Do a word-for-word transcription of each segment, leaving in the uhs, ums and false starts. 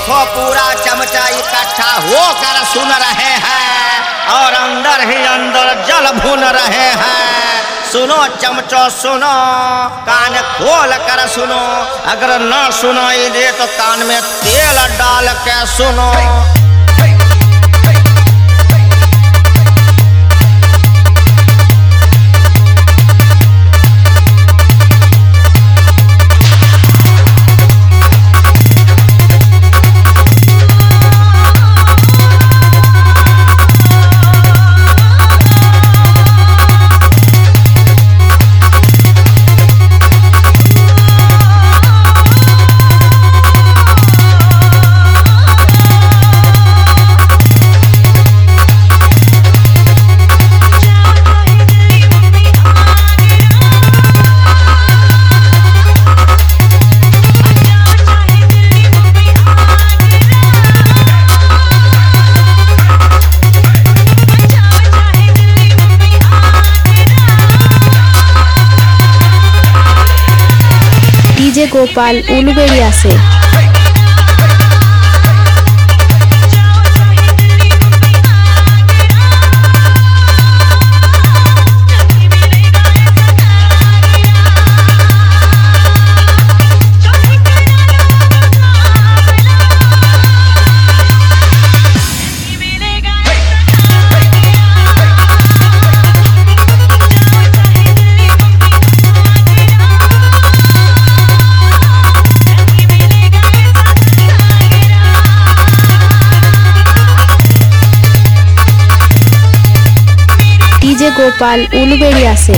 देखो पूरा चमचा इकट्ठा होकर सुन रहे हैं और अंदर ही अंदर जल भून रहे हैं। सुनो चमचो सुनो, कान खोल कर सुनो, अगर न सुनाई दे तो कान में तेल डाल के सुनो। डीजे गोपाल उलुबेड़िया से। डीजे गोपाल उलुबेड़िया से।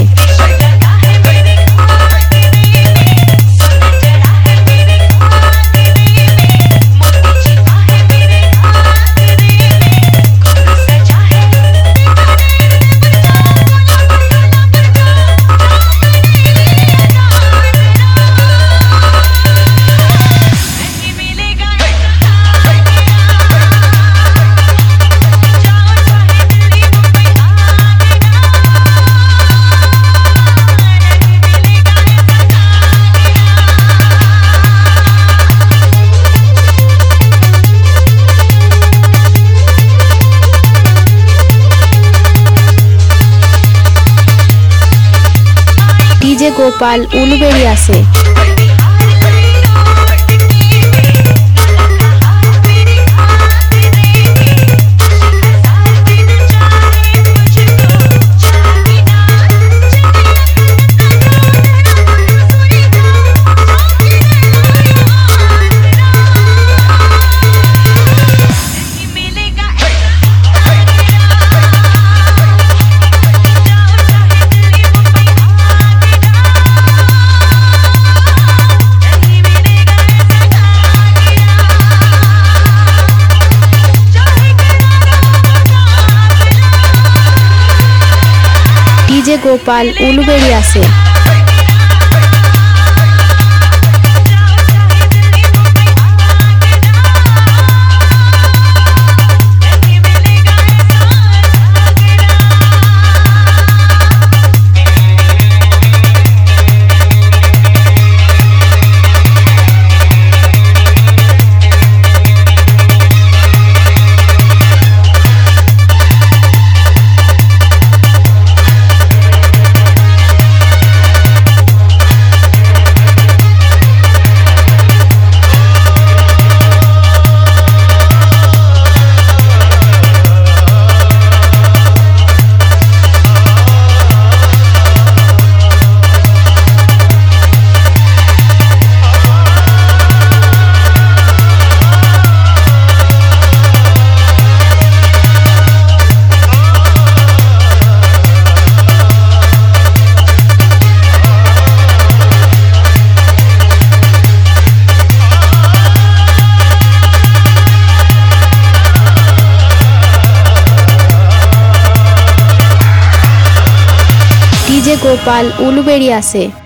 डीजे गोपाल उलुबेड़िया से। डीजे गोपाल उलुबेड़िया से। डीजे गोपाल उलुबेड़िया से।